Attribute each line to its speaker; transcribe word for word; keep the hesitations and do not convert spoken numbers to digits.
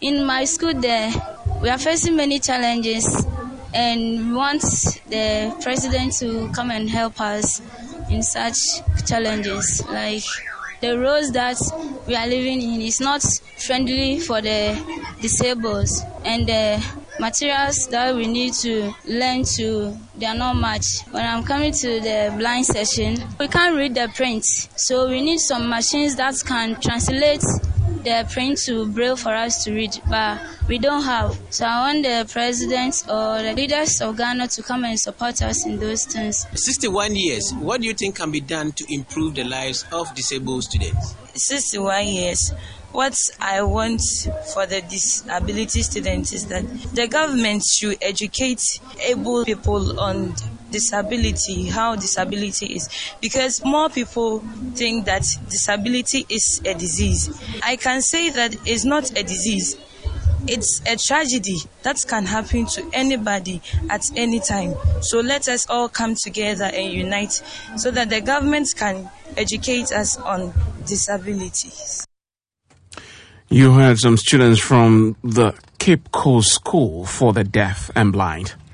Speaker 1: In my school there, we are facing many challenges and we want the president to come and help us in such challenges. Like the roads that we are living in is not friendly for the disabled, and the materials that we need to learn to, they are not much. When I'm coming to the blind section, we can't read the print, so we need some machines that can translate the print to Braille for us to read, but we don't have. So I want the president or the leaders of Ghana to come and support us in those things.
Speaker 2: sixty-one years, what do you think can be done to improve the lives of disabled students?
Speaker 3: sixty-one years. What I want for the disability students is that the government should educate able people on disability, how disability is, because more people think that disability is a disease. I can say that it's not a disease. It's a tragedy that can happen to anybody at any time. So let us all come together and unite so that the government can educate us on disabilities.
Speaker 4: You heard some students from the Cape Coast School for the Deaf and Blind.